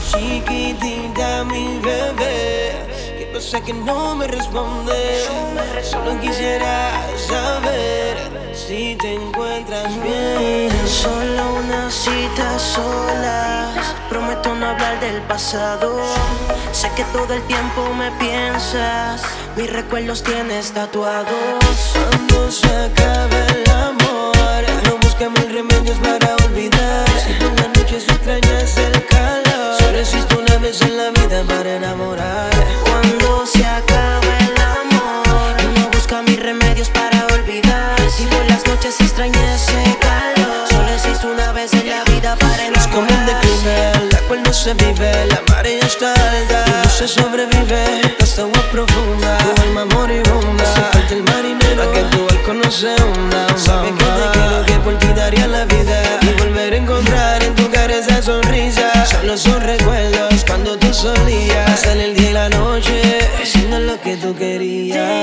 Chiquitita, mi bebé, ¿qué pasa que no me respondes? Solo quisiera saber si te encuentras bien. Solo una cita solas. Prometo no hablar del pasado. Sé que todo el tiempo me piensas. Mis recuerdos tienes tatuados. Cuando se acabe el amor, no buscamos remedios para olvidar. Si por la noche extrañas el calor, solo existe una vez en la vida para enamorar. Cuando se acabe el amor, no busca mis remedios para olvidar. Si por las noches extraña ese calor, solo existe una vez en la vida para enamorar. Es como un declive, la cual no se vive. La marea está alta y no se sobrevive. Hasta agua profunda, tu alma moribunda. Hace falta el marinero para que tu barco no se hunda. Sabes que te quiero, que por ti daría la vida, y volver a encontrar en tu cara esa sonrisa. Solo son recuerdos cuando tú solías pasar el día y la noche haciendo lo que tú querías.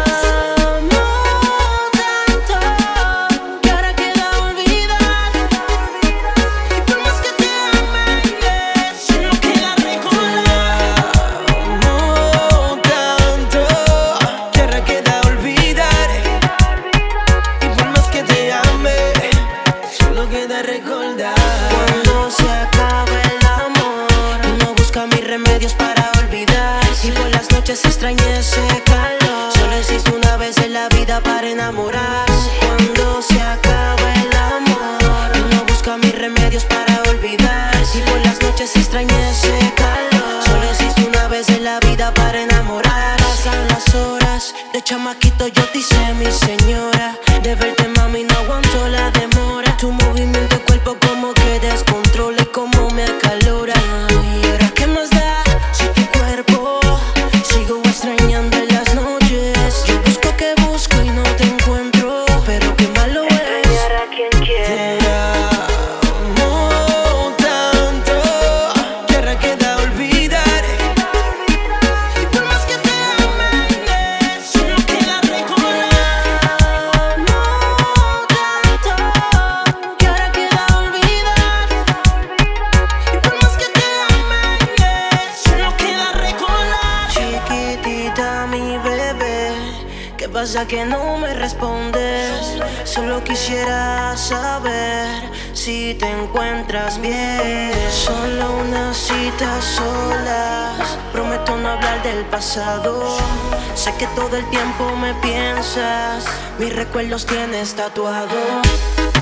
Cuando se acabe el amor, no busca mis remedios para olvidar. Si por las noches extraña ese calor, solo existe una vez en la vida para enamorarse. Cuando se acabe el amor, no busca mis remedios para olvidar. Si por las noches extraña ese calor, solo existe una vez en la vida para enamorar. Pasan las horas, de chamaquito yo te hice mi señora. De verte mami no aguanto la demora. Tu movimiento de cuerpo como que descontrola y como me acalora. Y ahora qué más da si tu cuerpo sigo extrañando en las noches. Yo busco que busco y no te encuentro, pero qué malo es extrañar a quien quiere. Te amo tanto que ahora queda olvidar. Y por más que te ame, solo queda recordar. Amo tanto que ahora queda olvidar. Y por más que te ame, solo queda recordar. Chiquitita, mi bebé, ¿qué pasa que no me respondes? Solo quisiera saber si te encuentras bien. Solo una cita solas. Prometo no hablar del pasado. Sé que todo el tiempo me piensas. Mis recuerdos tienes tatuados.